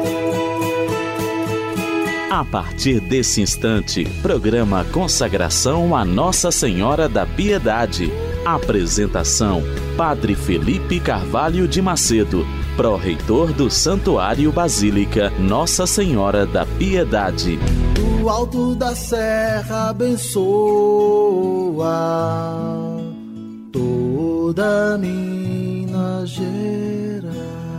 A partir desse instante, programa Consagração a Nossa Senhora da Piedade. Apresentação: Padre Felipe Carvalho de Macedo, pró-reitor do Santuário Basílica Nossa Senhora da Piedade. Do alto da serra abençoa toda Minas Gerais.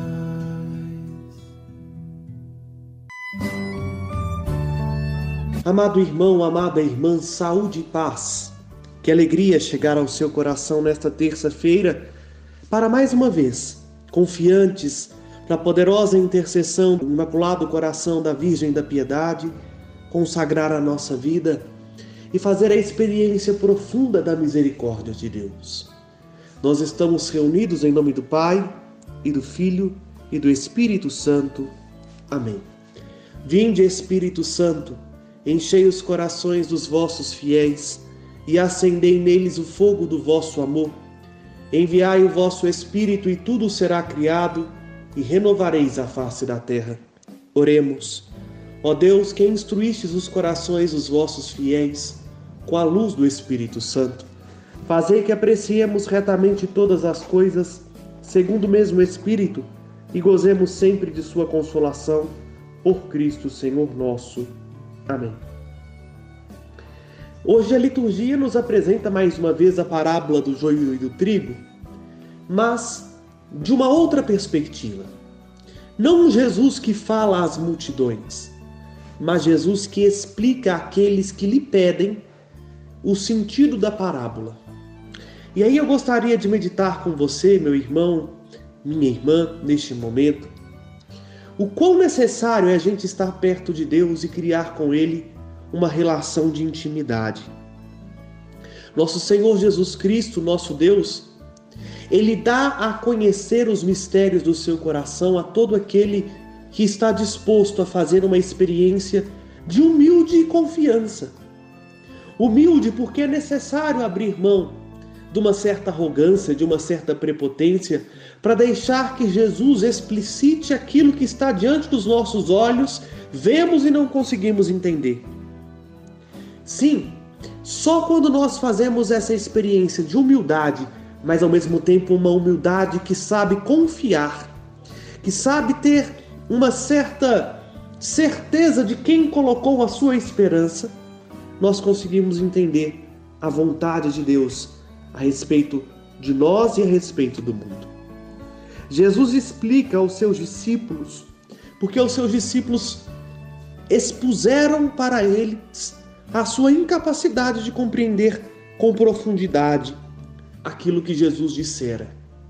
Amado irmão, amada irmã, saúde e paz. Que alegria chegar ao seu coração nesta terça-feira para mais uma vez, confiantes na poderosa intercessão do Imaculado Coração da Virgem da Piedade, consagrar a nossa vida e fazer a experiência profunda da misericórdia de Deus. Nós estamos reunidos em nome do Pai, e do Filho, e do Espírito Santo. Amém. Vinde, Espírito Santo, enchei os corações dos vossos fiéis e acendei neles o fogo do vosso amor. Enviai o vosso Espírito e tudo será criado e renovareis a face da terra. Oremos. Ó Deus, que instruístes os corações dos vossos fiéis com a luz do Espírito Santo, fazei que apreciemos retamente todas as coisas segundo o mesmo Espírito e gozemos sempre de sua consolação por Cristo Senhor nosso. Amém. Hoje a liturgia nos apresenta mais uma vez a parábola do joio e do trigo, mas de uma outra perspectiva. Não um Jesus que fala às multidões, mas Jesus que explica àqueles que lhe pedem o sentido da parábola. E aí eu gostaria de meditar com você, meu irmão, minha irmã, neste momento, o quão necessário é a gente estar perto de Deus e criar com Ele uma relação de intimidade. Nosso Senhor Jesus Cristo, nosso Deus, Ele dá a conhecer os mistérios do seu coração a todo aquele que está disposto a fazer uma experiência de humilde confiança. Humilde porque é necessário abrir mão de uma certa arrogância, de uma certa prepotência, para deixar que Jesus explicite aquilo que está diante dos nossos olhos, vemos e não conseguimos entender. Sim, só quando nós fazemos essa experiência de humildade, mas ao mesmo tempo uma humildade que sabe confiar, que sabe ter uma certa certeza de quem colocou a sua esperança, nós conseguimos entender a vontade de Deus a respeito de nós e a respeito do mundo. Jesus explica aos seus discípulos, porque os seus discípulos expuseram para eles a sua incapacidade de compreender com profundidade aquilo que Jesus dissera.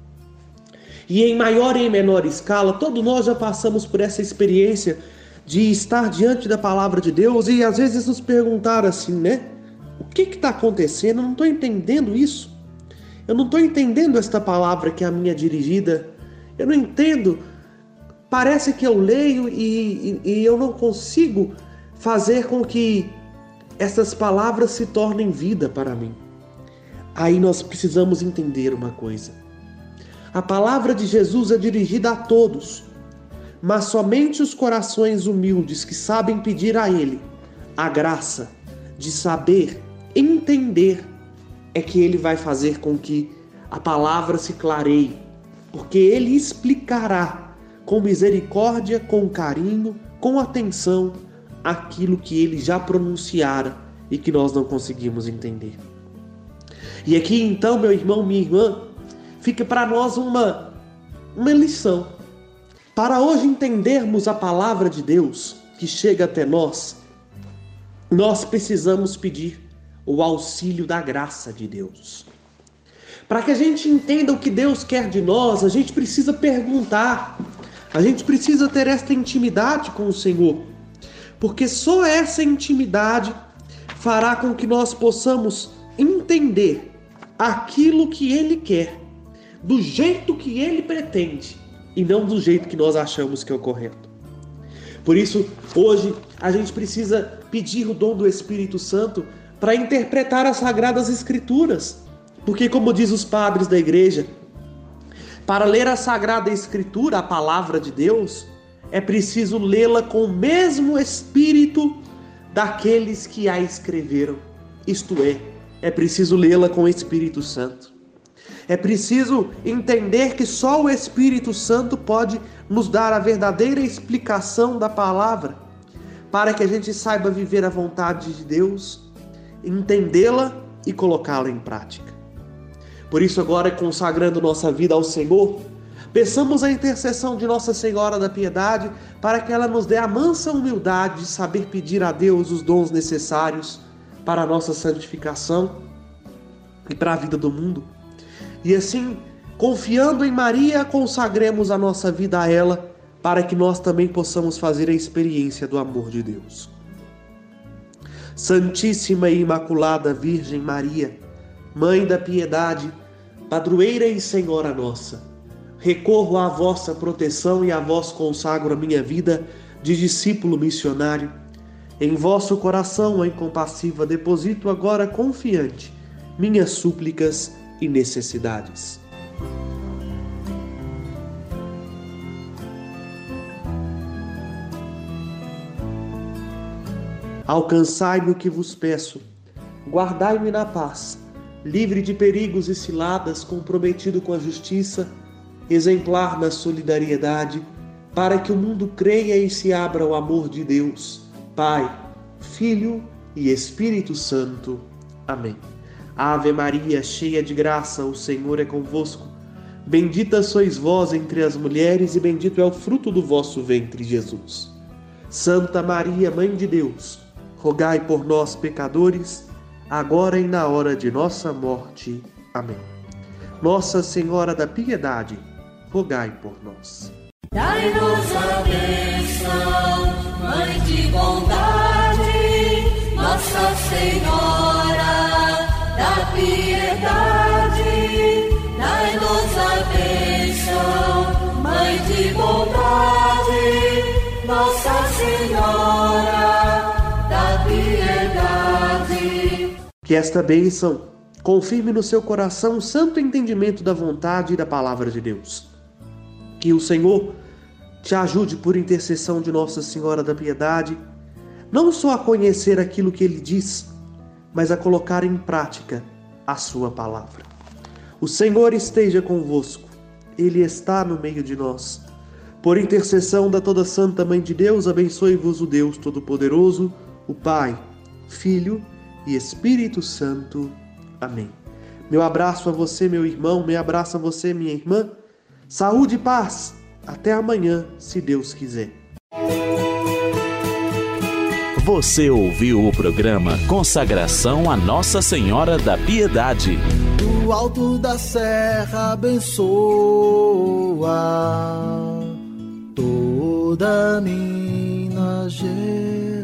E em maior e em menor escala, todos nós já passamos por essa experiência de estar diante da palavra de Deus e às vezes nos perguntar assim, né? O que está acontecendo? Eu não estou entendendo isso. Eu não estou entendendo esta palavra que é a minha dirigida. Eu não entendo. Parece que eu leio e eu não consigo fazer com que essas palavras se tornem vida para mim. Aí nós precisamos entender uma coisa. A palavra de Jesus é dirigida a todos, mas somente os corações humildes que sabem pedir a Ele a graça de saber, entender, é que Ele vai fazer com que a palavra se clareie, porque Ele explicará com misericórdia, com carinho, com atenção, aquilo que Ele já pronunciara e que nós não conseguimos entender. E aqui então, meu irmão, minha irmã, fica para nós uma lição. Para hoje entendermos a palavra de Deus que chega até nós, nós precisamos pedir o auxílio da graça de Deus. Para que a gente entenda o que Deus quer de nós, a gente precisa perguntar, a gente precisa ter esta intimidade com o Senhor, porque só essa intimidade fará com que nós possamos entender aquilo que Ele quer, do jeito que Ele pretende, e não do jeito que nós achamos que é o correto. Por isso, hoje, a gente precisa pedir o dom do Espírito Santo para interpretar as Sagradas Escrituras. Porque, como diz os padres da igreja, para ler a Sagrada Escritura, a palavra de Deus, é preciso lê-la com o mesmo espírito daqueles que a escreveram. Isto é preciso lê-la com o Espírito Santo. É preciso entender que só o Espírito Santo pode nos dar a verdadeira explicação da palavra, para que a gente saiba viver a vontade de Deus, entendê-la e colocá-la em prática. Por isso, agora, consagrando nossa vida ao Senhor, peçamos a intercessão de Nossa Senhora da Piedade para que ela nos dê a mansa humildade de saber pedir a Deus os dons necessários para a nossa santificação e para a vida do mundo. E assim, confiando em Maria, consagremos a nossa vida a ela, para que nós também possamos fazer a experiência do amor de Deus. Santíssima e Imaculada Virgem Maria, Mãe da Piedade, Padroeira e Senhora nossa, recorro à vossa proteção e a vós consagro a minha vida de discípulo missionário. Em vosso coração, em compassiva, deposito agora confiante minhas súplicas e necessidades. Alcançai-me o que vos peço, guardai-me na paz, livre de perigos e ciladas, comprometido com a justiça, exemplar na solidariedade, para que o mundo creia e se abra ao amor de Deus, Pai, Filho e Espírito Santo. Amém. Ave Maria, cheia de graça, o Senhor é convosco. Bendita sois vós entre as mulheres e bendito é o fruto do vosso ventre, Jesus. Santa Maria, Mãe de Deus, rogai por nós, pecadores, agora e na hora de nossa morte. Amém. Nossa Senhora da Piedade, rogai por nós. Dai-nos a bênção, Mãe de bondade, Nossa Senhora da Piedade. Dai-nos a bênção, Mãe de bondade, Nossa Senhora da Piedade. Que esta bênção confirme no seu coração o santo entendimento da vontade e da palavra de Deus. Que o Senhor te ajude, por intercessão de Nossa Senhora da Piedade, não só a conhecer aquilo que Ele diz, mas a colocar em prática a sua palavra. O Senhor esteja convosco, Ele está no meio de nós. Por intercessão da toda Santa Mãe de Deus, abençoe-vos o Deus Todo-Poderoso, o Pai, Filho e Espírito Santo. Amém. Meu abraço a você, meu irmão, meu abraço a você, minha irmã. Saúde e paz. Até amanhã, se Deus quiser. Você ouviu o programa Consagração a Nossa Senhora da Piedade. Do alto da serra abençoa toda Minas Gerais.